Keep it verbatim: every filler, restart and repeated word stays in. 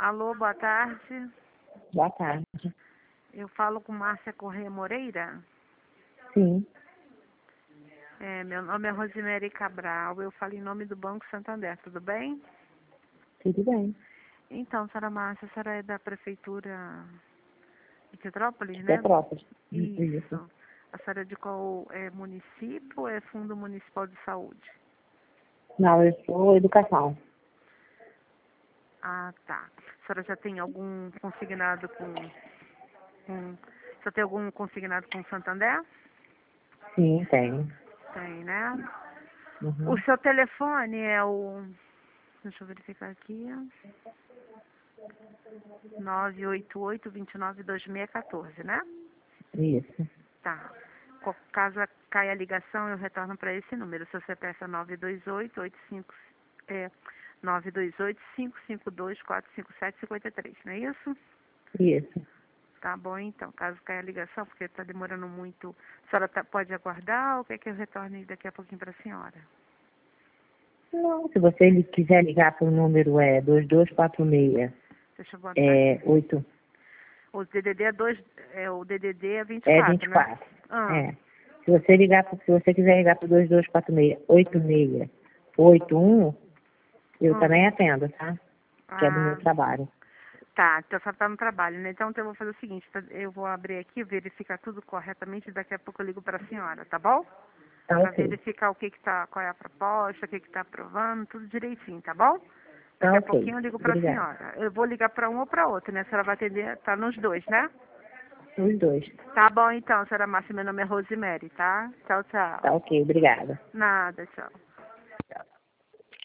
Alô, boa tarde. Boa tarde. Eu falo com Márcia Corrêa Moreira. Sim, É, meu nome é Rosemary Cabral. Eu falo em nome do Banco Santander, tudo bem? tudo bem. Então, senhora Márcia, a senhora é da Prefeitura de Petrópolis, De né? Petrópolis. Isso. A senhora é de qual é, município ou é Fundo Municipal de Saúde? Não, eu sou educação. Ah, tá. A senhora já tem algum consignado com... com já tem algum consignado com o Santander? Sim, tenho. Tem, né? O Uhum. seu telefone é o... Deixa eu verificar aqui. nove oito oito, dois nove dois seis um quatro, né? Isso. Tá. Co- Caso caia a ligação, eu retorno para esse número. Se você peça nove dois oito, oito cinco, é, nove dois oito, cinco cinco dois, quatro cinco sete, cinco três, não é isso? Isso. Tá bom, então. Caso caia a ligação, porque está demorando muito, a senhora tá, pode aguardar ou quer que eu retorne daqui a pouquinho para a senhora? Não, se você li- quiser ligar para o número é dois dois quatro seis, Deixa eu botar é aqui. oito, O D D D é dois, é o D D D é é vinte e quatro, né? vinte e quatro. Ah, É. Se você ligar, pro- se você quiser ligar para dois dois quatro seis, oito seis, oito um, eu ah, também atendo, tá? Que é do meu ah. trabalho. Tá, então só tá no trabalho, né? Então eu vou fazer o seguinte, tá? Eu vou abrir aqui, verificar tudo corretamente e daqui a pouco eu ligo para a senhora, tá bom? Tá Para ok. verificar o que que tá, qual é a proposta, o que que tá aprovando, tudo direitinho, tá bom? Tá Daqui a ok. pouquinho eu ligo para a Obrigada. senhora. Eu vou ligar para um ou para outro, né? A senhora vai atender, tá nos dois, né? Os dois. Tá bom então, senhora Márcia, meu nome é Rosemary, tá? Tchau, tchau. Tá ok, obrigada. Nada, tchau.